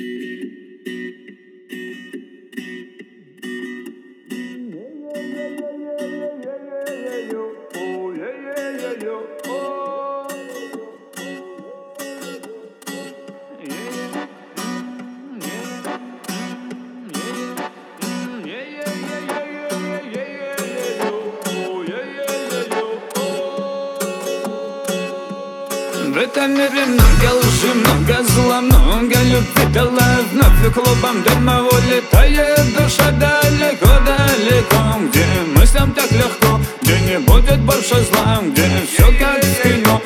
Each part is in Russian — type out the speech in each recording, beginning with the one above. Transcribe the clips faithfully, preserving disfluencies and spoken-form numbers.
В этом мире много лжи, много зла, много любви дала. Вновь и клубом дыма улетает душа далеко-далеко, где мыслям так легко, где не будет больше зла, где все как в кино.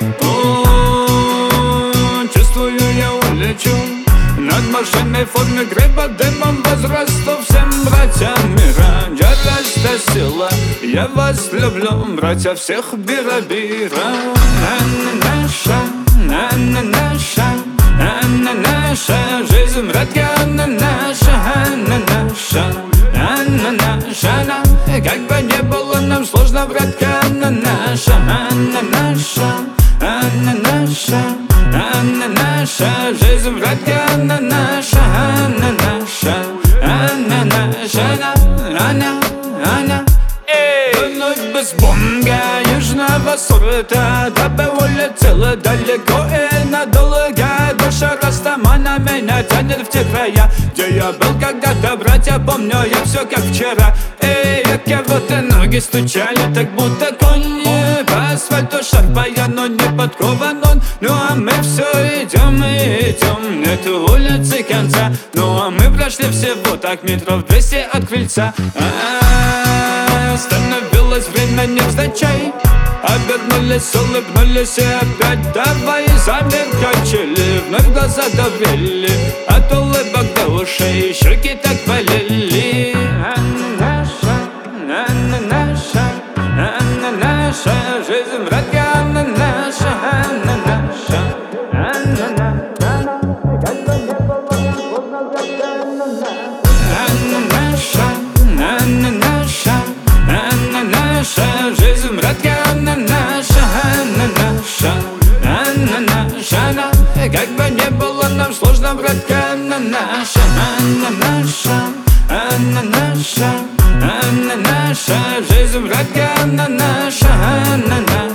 О, чувствую, я улечу над машиной в форме гриба, дымом возрасту всем братьям мира. Я рasta сила, я вас люблю, братья всех бира-бира. Наша, Анна наша, Анна наша, жизнь братья, Анна наша, Анна наша, Анна наша, Анна. Как бы не было нам сложно, братья, Анна наша, Анна наша, Анна наша, Анна наша, жизнь братья, Анна наша, Анна наша, Анна наша, Анна, Анна. Вновь без бомга южного сорта, дабы улетела далеко и надолго. Душа Растамана меня тянет в те края, где я был когда-то, братья, помню я все как вчера. Эй, как я вот и ноги стучали, так будто кони по асфальту шарпая, но не подкован он. Ну а мы все идем и идем, нет улицы конца. Ну а мы прошли всего так метров двести от крыльца. А-а-а, остановилось время невзначай, обернулись, улыбнулись и опять давай замер качели. Вновь глаза довели от улыбок до ушей, щеки так болели. Анна наша, Анна наша, Анна наша, жизнь братья, Анна наша, Анна наша, Анна наша. Как бы не было нам сложно, братья, Анна наша, Анна наша, Анна наша, Анна наша, жизнь братья, Анна наша, Анна наша, Анна наша, Анна. Как бы не было нам сложно, братья, Анна наша, Анна наша, Анна наша, Анна наша, жизнь братья, Анна наша, Анна наша.